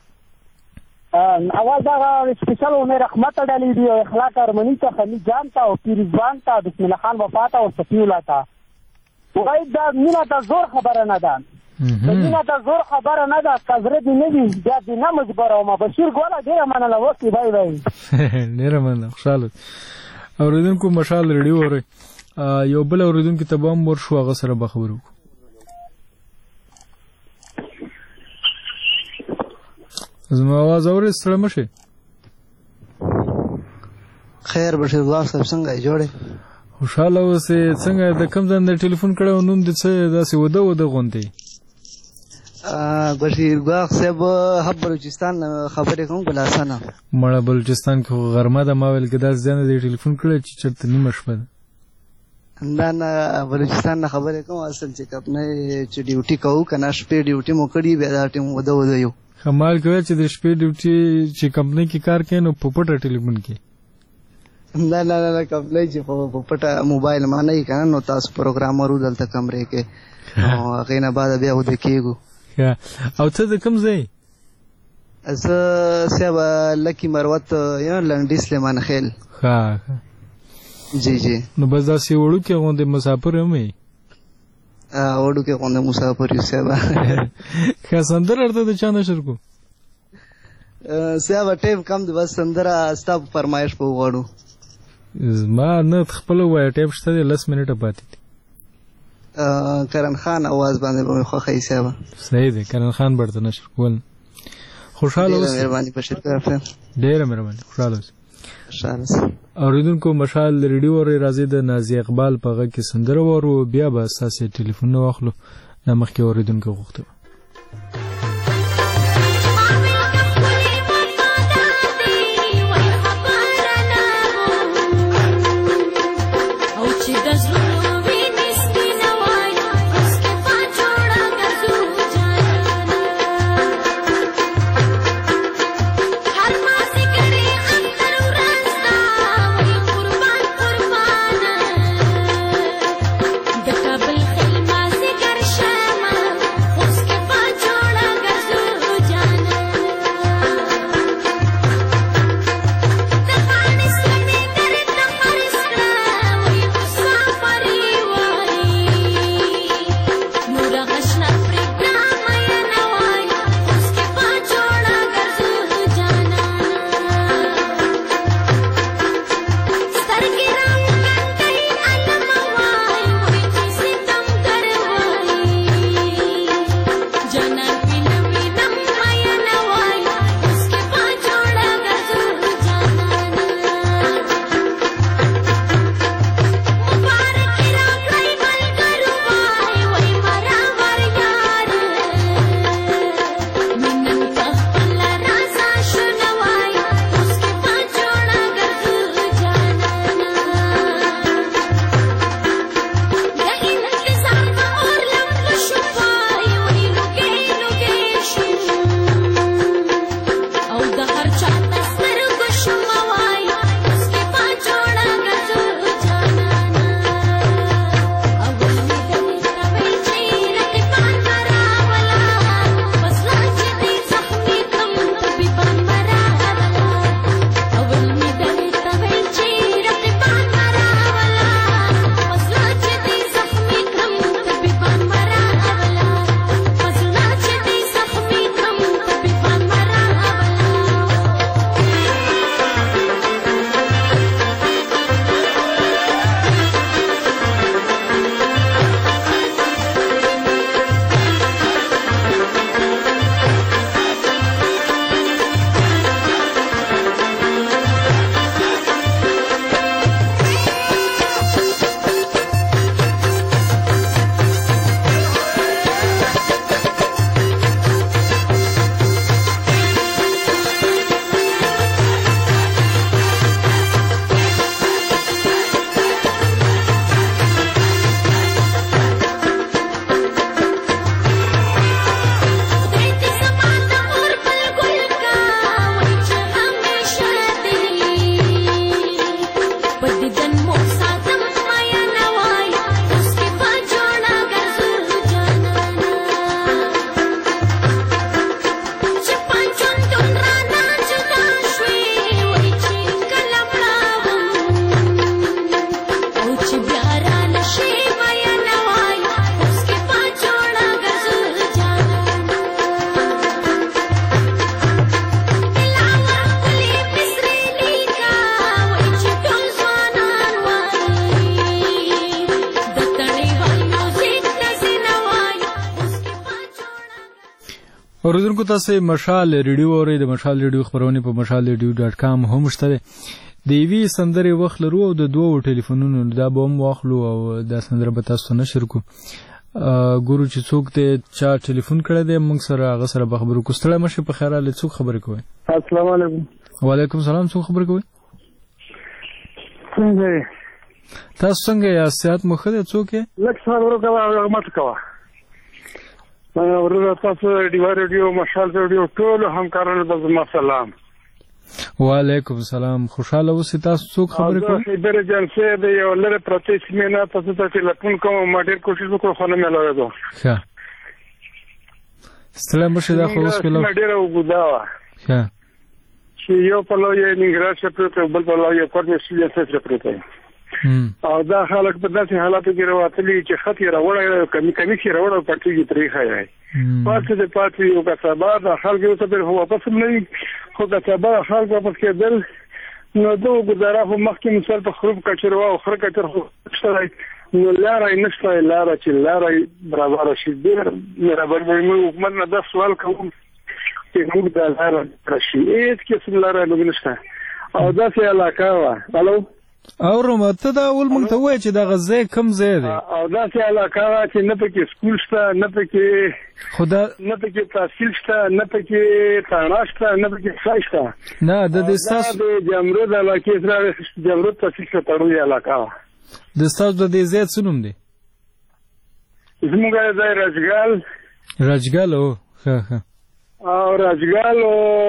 اواز دا سپیشل و مې رحمت ډالۍ دی او اخلاق ارمنی ته خمی جان تا او پیرزبان تا بسم الله خان وفات او صفیولا تا وای دا مینا ته زور خبره نه ده مینا ته زور خبره نه ده کزره دی نه دی بیا دی نه مجبور او ما بشیر ګوله ډیره مننه وکي بای بای
ډیره مننه خوشاله اوریدونکو مشال ریډیو اوري یو بل اوریدونکو ته به مور شو هغه سره به خبرو زما आवाज اوري ستړي مشه
خیر بشیر الله صاحب څنګه جوړه
خوشاله اوسې څنګه د کم ځای د ټلیفون کړو نوم د څه داسې وده غونډې
بشیر ګاغ صاحب بلوچستان خبرې کوم بلاسانه
مړه بلوچستان کې غرمه د ماویل کې داس ځنه د ټلیفون کړو چې چرته نیمه شپه
نه بلوچستان نه خبرې کوم اصل چې خپل چې ډیوټي کوو کنه شپې ډیوټي مو کړی بیا دا ټیم وده یو
خمال کوي چې د شپې ډیوټي چې کمپنی کې کار کوي نو په پټه ټلیفون کې
نه کمپنی چې په پټه موبایل باندې کنه نو تاسو پروګرامرو دلته کمرې کې او هغه نه بعد بیا ود کېګو
او ته د کوم ځای
زه سبا لکی مروت یا لنډی سلیمان خیل
ها
جی
نو بس دا سی وړو کې غونډه مسافر هم
وړو کې غونډه مسافر یو سبا
خاصندر ارته د چا نشر کو
سبا ټیم کم د بس سندره ستاسو فرمایش په وړو
ما نه خپل وای ټیپ شته 10 منټه پاتې
کرن خان आवाज باندې به خو خی سبا
صحیح دی کرن خان برته نشر کول خوشاله اوسئ
مهرباني په شرکت
ډیره مهرباني خوشاله اوسئ اوریدونکو مشال ریډیو اور راځي د نازي اقبال په غږ کې سندره ورو بیا به اساسي ټلیفون واخلو مخکې اوریدونکو غوښتل اوریدونکو تاسو مشال ریډیو اورئ د مشال ریډیو خبرونه په mashalradio.com هم شته. د ایوی سندرې وخت لرو او د دوه ټلیفونونو دا به هم واخلو او دا سندره به تاسو نشر کو. ګورو چې څوک ته چا ټلیفون کړی دی موږ سره هغه سره به خبرو کو. ستړی مشه په خیراله څوک خبرې کوي؟
السلام علیکم.
وعلیکم السلام. څوک خبرې کوي؟
څنګه
تاسو څنګه یا صحت مو ښه دی؟ څوک یې؟
لږ سوال وکړه ماته کوه. ورته تاسو ریډیو مشال ریډیو ټول همکارانو ته زما سلام.
وعلیکم السلام. خوشاله اوسئ. تاسو څوک خبرې کوئ؟
خبر جلسه د یو لره پرته سیمه نه تاسو ته ټلیفون کوم. ما ډېر کوشش وکړ خو نه ملوي.
ښه ستړی مشه دا خو اوس کله
ډېر وګدا
ښه
چې یو په لوی نیګراش پروت بل په لوی پرته سیمه سره پروت او دا خلک په داسې حالاتو کې راوتلي چې خط یې راوړی کمی چې راوړی پټي کې پرېښی دی پاتې د پاتې یو کسبه د خلکو ته به واپس هم نه وي خو کسبه خلک واپس کېدل نو دغه ګزاره خو مخکې مثال په خروب کچر او خره کچر خو شته نو لاره یې نشته لاره چې لاره یې برابره شي ډېر برابر به موږ حکومت نه دا سوال کوم چې موږ دا لاره راشي هېڅ قسم لاره موږ نشته او داسې علاقه وه الو
اورم ته دا اول مونږ ته وایي چې دغه ځای کوم ځای دی
او داسې علاقه وه چې نه پکې سکول شته نه پکې
خدا
نه پکې تحصیل شته نه پکې تاڼه شته نه پکې څه شته
نه د ستاسو
د جمرود علاقې سره جمرود تحصیل سره تړلې علاقه وه
د ستاسو د دې ځای څه نوم دی؟
زموږ ځای رجګال
رجګال او ښه ښه
او رجګال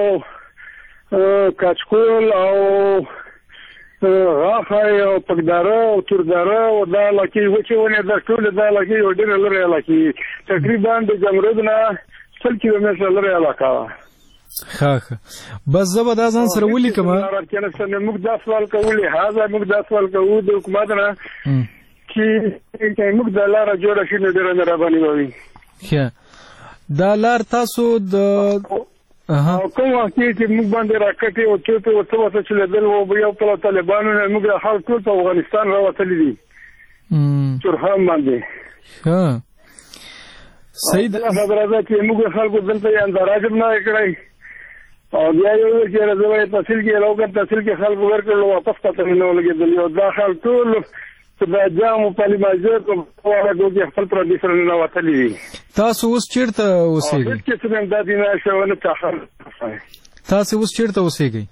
او کچکول او غاخای او پګداره او ترداره او دا علاقې وچې ونې دا ټولې دا علاقې یو ډېره لرې علاقې تقریبا د جمرود نه 100 کیلومتره لرې علاقه وه
ښه ښه بس زه به دا ځان سره ولیکم
موږ دا سوال کوو لهذا موږ دا سوال کوو د حکومت نه چې موږ دا لاره جوړه شي نو ډېره مهرباني به وي
ښه دا لار تاسو د
او کوم وخت چې موږ باندې راکټې او چوپې ورته ورته چلېدل و یو پله طالبانو نه موږ خلک ټول په افغانستان راوتلي دي چرخان باندې
ښه صحیح
ده خبره ده چې موږ خلکو دلته یې اندراج هم نه کړی او بیا یو چې زه یې تحصیل کې راوکړ تحصیل کې خلکو ورکړل واپس پته مې نه ولګېدل یو دا خلک ټول دا جام او پالیماجر په واره دوی خپل پردي سره نه وتلي دي
تاسو اوس چیرته اوسېږئ؟
هیڅ قسم امدادي نه شوی نه تاخر
تاسو اوس چیرته اوسېږئ؟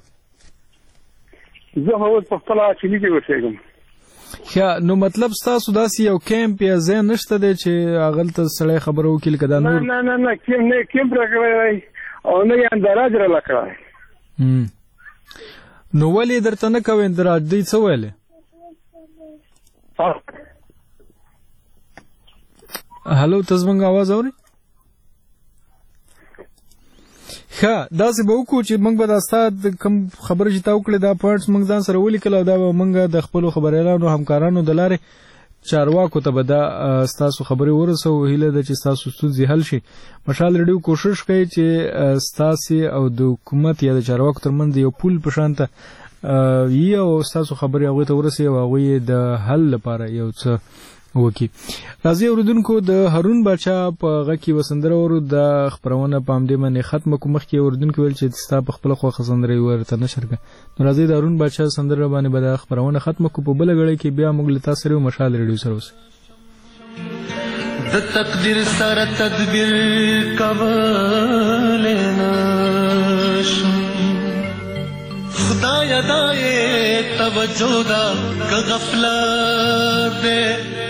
زه اوس په خپله چیني کې اوسېږم.
ښه نو مطلب ستاسو داسې یو کیمپ یا ځای نشته دی چې هغلته سړی خبره وکړي لکه دا نور؟
نه کیمپ راکړی دی او نه یې اندراج راله کړی.
نو ولې درته نه کوي اندراج؟ دوی څه ویلې؟ هلو ته زموږ اواز اورې؟ ښه داسې به وکړو چې موږ به دا ستا کوم خبره چې تا وکړې دا پوینټس موږ ځان سره ولیکل او دا به موږ د خپلو خبریالانو همکارانو د لارې چارواکو ته به دا ستاسو خبرې ورسوو. هیله ده چې ستاسو ستونزې حل شي. مشال ریډیو کوشش کوي چې ستاسې او د حکومت یا د چارواکو ترمنځ یو پول په شان ته یو ستاسو خبرې هغوی ته ورسوي او هغوی د حل لپاره یو څه وکړي. راځئ اورېدونکو د هارون باچا په غږ کې یوه سندره اورو. دا خپرونه په همدې باندې ختمه کړو. مخکې یې اورېدونکي ویل چې ستا په خپله خوښه سندره یې ورته نشر کړه. نو راځئ د هارون باچا سندره باندې به دا خپرونه ختمه کړو. په بله ګړۍ کې بیا موږ له تاسو سره یو مشال ریډیو سره اوسئ.
د تقدیر سره تدبیر کولی نشم خدایا دا یې توجه ده که غفلت دی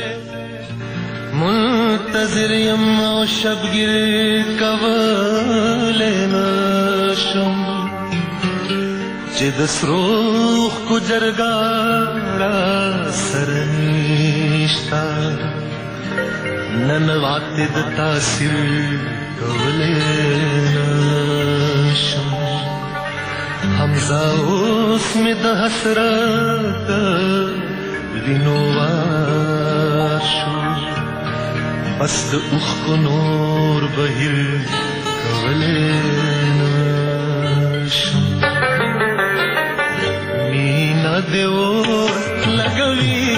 منتظر یم او شبگیر کولی نشم چې د سروخ کو جرګه را سره نشته ننوات د تاثیر کولی نشم حمزه اوس مې د حسرت وینو وار شو بس د اوښکو نور بهیر کولی نشم مینا دې اور لګوي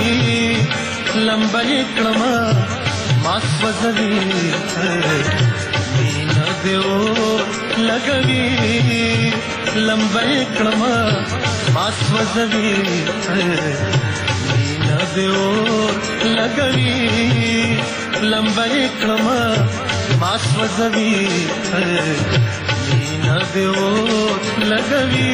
لمبه یې کړمه ما سوځوي مینا دې اور لګوي لمبه کړما ما سوځوي مینا دې اور لګوي لمبه کړما ما سوځوي مینا دې اور لګوي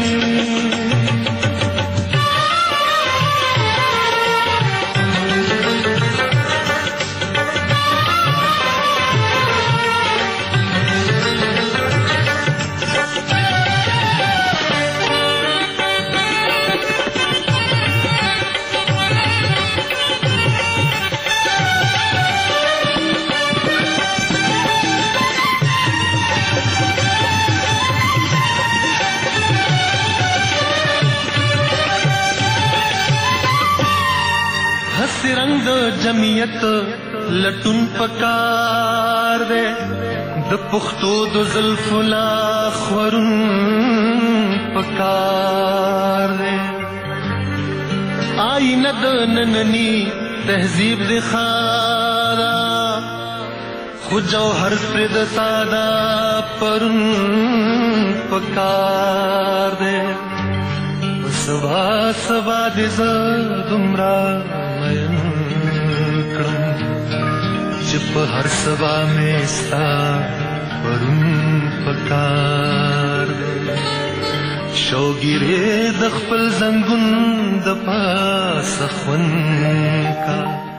رنگ جمعیت لټون پکار دے د پختو د زلفو لا خورون پکار دے آئینه د نننی تهذیب د خارا خو جوهر پر د ساده پرون پکار دے سبا سبا د زدمرا چې په هر سبا مې ستا پرون پکار شوګیرې د خپل زنګون د پاسه خوند کا